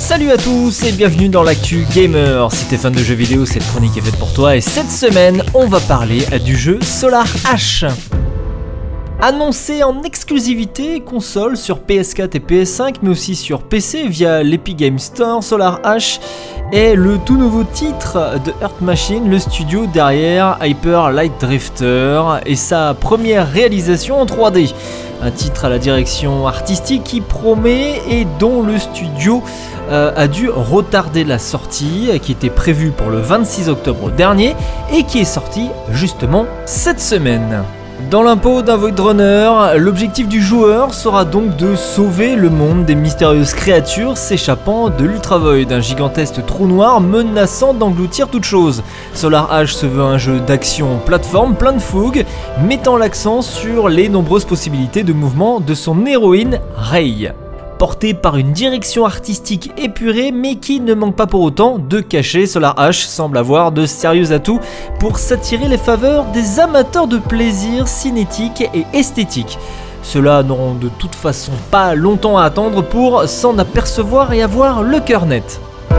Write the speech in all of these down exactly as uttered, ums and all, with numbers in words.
Salut à tous et bienvenue dans l'actu gamer. Si t'es fan de jeux vidéo, cette chronique est faite pour toi et cette semaine, on va parler du jeu Solar Ash. Annoncé en exclusivité console sur P S quatre et P S cinq, mais aussi sur P C via l'Epic Games Store, Solar Ash est le tout nouveau titre de Earth Machine, le studio derrière Hyper Light Drifter, et sa première réalisation en trois D. Un titre à la direction artistique qui promet et dont le studio euh, a dû retarder la sortie, qui était prévue pour le vingt-six octobre dernier et qui est sortie justement cette semaine. Dans l'impôt d'un Void Runner, l'objectif du joueur sera donc de sauver le monde des mystérieuses créatures s'échappant de l'Ultra Void, un gigantesque trou noir menaçant d'engloutir toute chose. Solar Ash se veut un jeu d'action plateforme plein de fougue, mettant l'accent sur les nombreuses possibilités de mouvement de son héroïne Rei. Porté par une direction artistique épurée mais qui ne manque pas pour autant de cacher, Solar Ash semble avoir de sérieux atouts pour s'attirer les faveurs des amateurs de plaisir cinétique et esthétique. Ceux-là n'auront de toute façon pas longtemps à attendre pour s'en apercevoir et avoir le cœur net.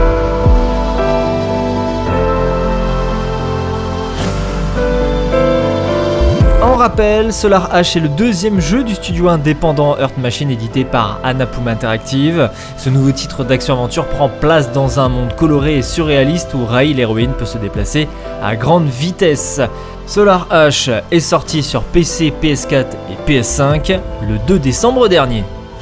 En rappel, Solar Ash est le deuxième jeu du studio indépendant Earth Machine édité par Anapuma Interactive. Ce nouveau titre d'action-aventure prend place dans un monde coloré et surréaliste où Rei, l'héroïne, peut se déplacer à grande vitesse. Solar Ash est sorti sur P C, P S quatre et P S cinq le deux décembre dernier.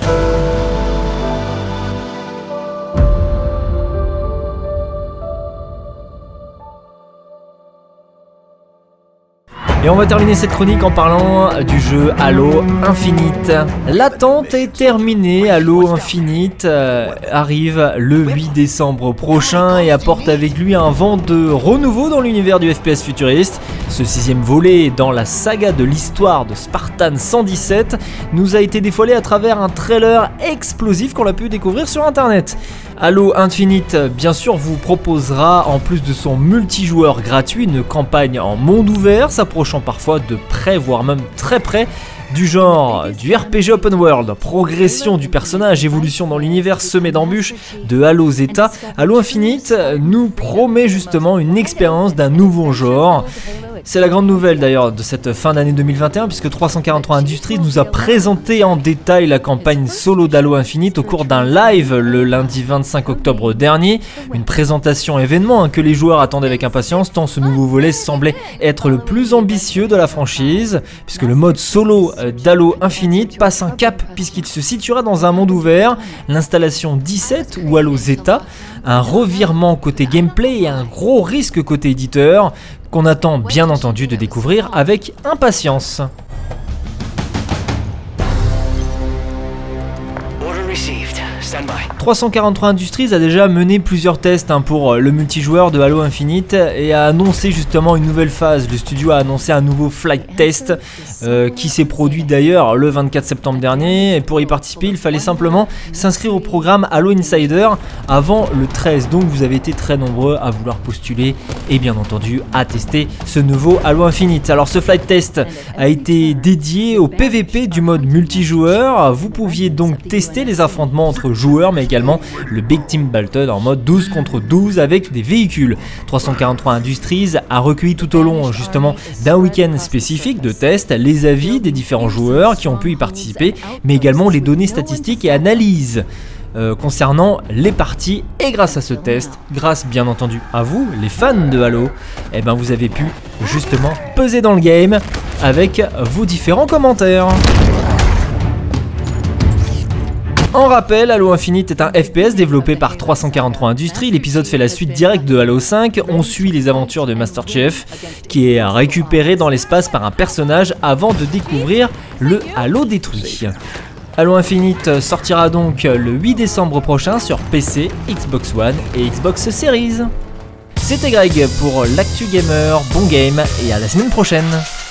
Et on va terminer cette chronique en parlant du jeu Halo Infinite. L'attente est terminée, Halo Infinite euh, arrive le huit décembre prochain et apporte avec lui un vent de renouveau dans l'univers du F P S futuriste. Ce sixième volet dans la saga de l'histoire de Spartan cent dix-sept nous a été dévoilé à travers un trailer explosif qu'on a pu découvrir sur internet. Halo Infinite, bien sûr, vous proposera, en plus de son multijoueur gratuit, une campagne en monde ouvert, s'approchant parfois de près, voire même très près, du genre du R P G Open World, progression du personnage, évolution dans l'univers semé d'embûches de Halo Zeta. Halo Infinite nous promet justement une expérience d'un nouveau genre. C'est la grande nouvelle d'ailleurs de cette fin d'année deux mille vingt et un, puisque trois cent quarante-trois Industries nous a présenté en détail la campagne solo d'Halo Infinite au cours d'un live le lundi vingt-cinq octobre dernier. Une présentation événement hein, que les joueurs attendaient avec impatience, tant ce nouveau volet semblait être le plus ambitieux de la franchise, puisque le mode solo d'Halo Infinite passe un cap puisqu'il se situera dans un monde ouvert, l'installation dix-sept ou Halo Zeta, un revirement côté gameplay et un gros risque côté éditeur, qu'on attend bien entendu de découvrir avec impatience. trois cent quarante-trois Industries a déjà mené plusieurs tests hein, pour le multijoueur de Halo Infinite et a annoncé justement une nouvelle phase. Le studio a annoncé un nouveau flight test euh, qui s'est produit d'ailleurs le vingt-quatre septembre dernier, et pour y participer il fallait simplement s'inscrire au programme Halo Insider avant le treize, donc vous avez été très nombreux à vouloir postuler et bien entendu à tester ce nouveau Halo Infinite. Alors ce flight test a été dédié au P V P du mode multijoueur. Vous pouviez donc tester les affrontements entre joueurs mais également le Big Team Battle en mode douze contre douze avec des véhicules. trois cent quarante-trois Industries a recueilli tout au long justement d'un week-end spécifique de test les avis des différents joueurs qui ont pu y participer, mais également les données statistiques et analyses euh, concernant les parties. Et grâce à ce test, grâce bien entendu à vous les fans de Halo, eh ben vous avez pu justement peser dans le game avec vos différents commentaires. En rappel, Halo Infinite est un F P S développé par trois cent quarante-trois Industries. L'épisode fait la suite directe de Halo cinq. On suit les aventures de Master Chief, qui est récupéré dans l'espace par un personnage avant de découvrir le Halo détruit. Halo Infinite sortira donc le huit décembre prochain sur P C, Xbox One et Xbox Series. C'était Greg pour l'actu gamer, bon game et à la semaine prochaine.